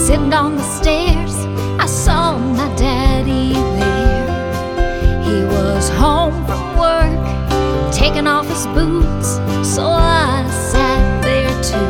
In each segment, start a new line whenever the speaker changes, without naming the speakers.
Sitting on the stairs, I saw my daddy there. He was home from work, taking off his boots, so I sat there too.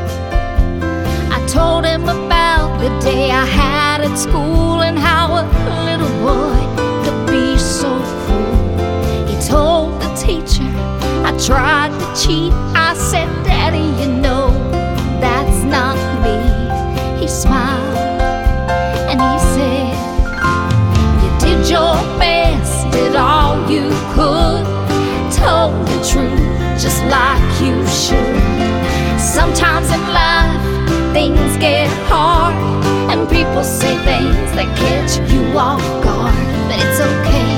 I told him about the day I had at school and how a little boy could be so cruel. He told the teacher I tried to cheat. I said, Daddy, you know that's not me. He smiled and he said, you did your best, did all you could, told the truth just like you should. Sometimes in life things get hard and people say things that catch you off guard, but it's okay,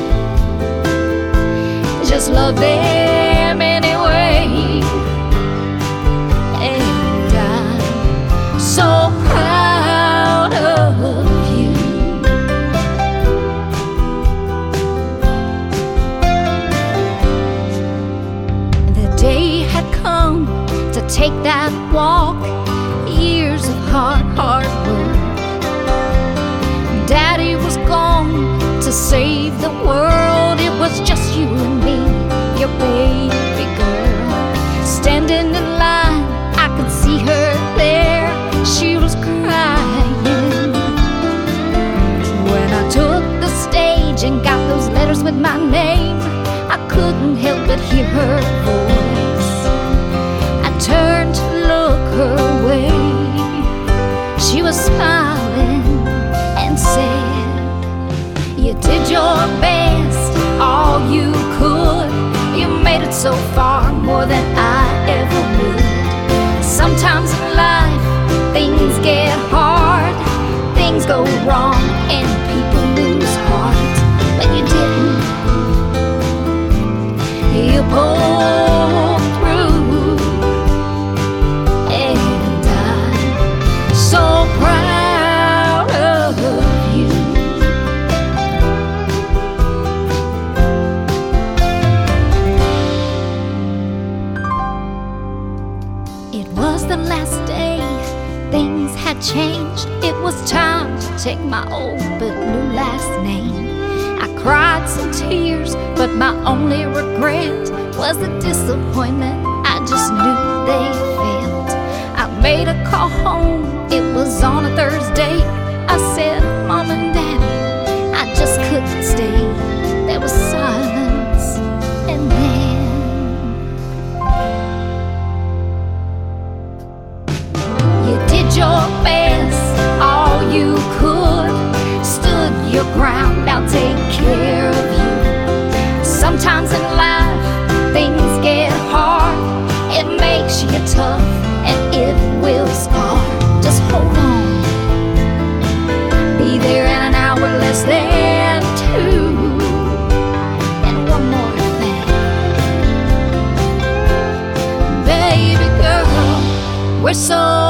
just love them anyway. And I'm so proud of you. The day had come to take that walk, years of hard work. Daddy was gone to save the world. It was just you and me, your baby girl. Standing in line, I could see her there. She was crying. When I took the stage and got those letters with my name, I couldn't help but hear her voice. I turned to look her way. She was smiling and said, you did your best, all you could. You made it so far, more than I ever would. Sometimes in life things get hard, things go wrong and people lose heart, but you didn't. You pulled through, and I'm so proud of you. It was the last day, things had changed. It was time to take my old but new last name. I cried some tears, but my only regret was the disappointment I just knew they felt. I made a call home, it was on a Thursday. I said, Mom and Daddy, I just couldn't stay. There was silence, and then you did your best, all you could, stood your ground, now take care of you. Sometimes in life things get hard, it makes you tough and it will scar. Just hold on, be there in an hour less than 2. And one more thing, baby girl, we're so